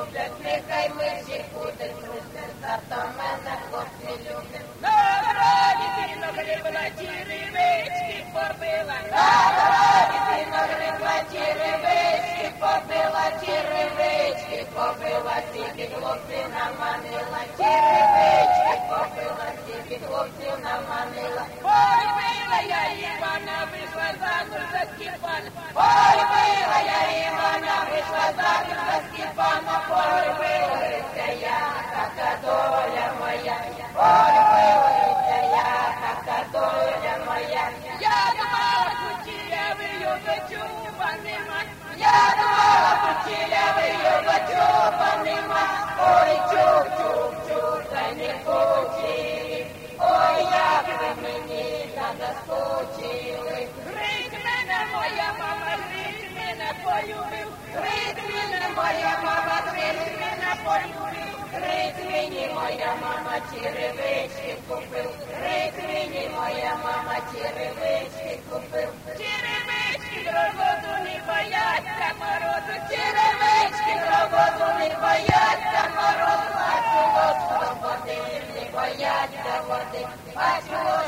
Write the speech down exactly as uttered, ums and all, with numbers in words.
люблять, нехай миші кутить, крутить, зато мене хлопці люблять. На городі ти нагребла черевички побила. На городі ти нагребла черевички побила, черевички побила, стільки хлопців наманила, черевички побила, стільки хлопців наманила. Полюбила я Івана, вийшла замуж за Степана. Полюбила я Івана, вийшла замуж за Степана, полюбилася я, така доля моя, полюбилася я, така доля моя. Я думала, кучерявою дочуба нема. Я думала, кучерявою дочуба нема. Ой, чук-чук-чук, та не кучері, ой, як ви мені заскучили. Грить мене моя мама, грить мене полюбив. Грить мене моя мама, грить мене полюбив. Грить мені моя мама, черевички купив. Грить мені моя мама, черевички купив. Черевички роботу не бояться морозу. Черевички роботу не бояться морозу, а чого свободи не бояться води, а чого